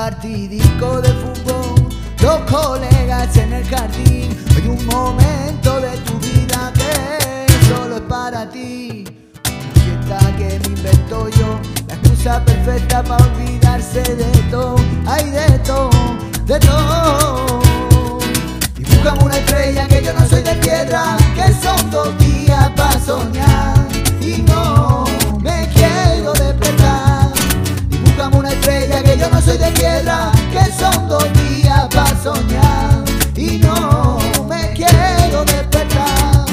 partidico de fútbol, los colegas en el jardín. Hay un momento de tu vida que solo es para ti. Fiesta que me invento yo, la excusa perfecta para olvidarse de todo. Hay de todo, de todo. Dibújame una estrella que yo no soy de piedra, que son 2 días para soñar y no me quiero despertar. Dibújame una estrella que yo no soy de piedra, que son 2 días para soñar y no me quiero despertar.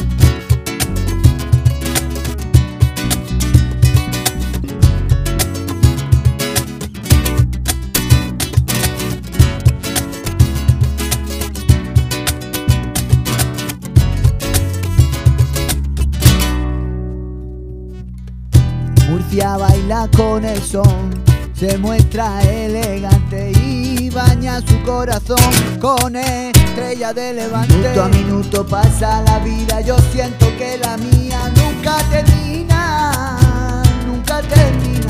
Murcia baila con el son, se muestra elegante y baña su corazón con estrella de levante. Minuto a minuto pasa la vida, yo siento que la mía nunca termina, nunca termina.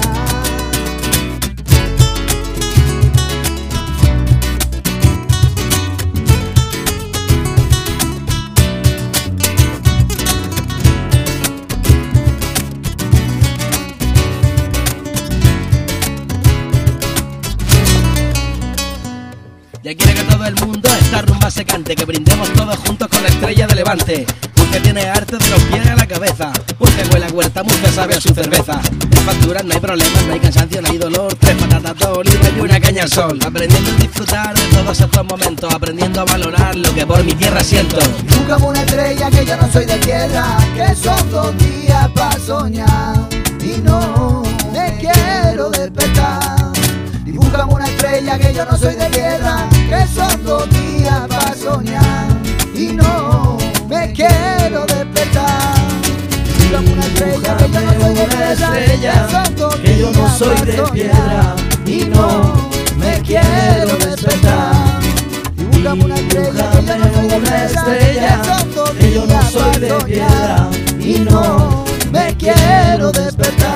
Ya quiere que todo el mundo esta rumba se cante, que brindemos todos juntos con la estrella de Levante. Murcia tiene arte de los pies a la cabeza, Murcia huele a huerta, Murcia sabe a su cerveza. No facturas, no hay problemas, no hay cansancio, no hay dolor, 3 patatas, 2 olivas y una caña al sol. Aprendiendo a disfrutar de todos estos momentos, aprendiendo a valorar lo que por mi tierra siento. Dibújame una estrella que yo no soy de tierra, que son 2 días para soñar y no me quiero despertar. Dibújame una estrella que yo no soy de tierra, que son 2 días para soñar y no me quiero despertar. Dibújame una estrella que yo no soy de tierra, que yo no soy de piedra y no me quiero despertar. Dibújame una estrella que yo no soy de tierra, que yo no soy de piedra y no me quiero despertar.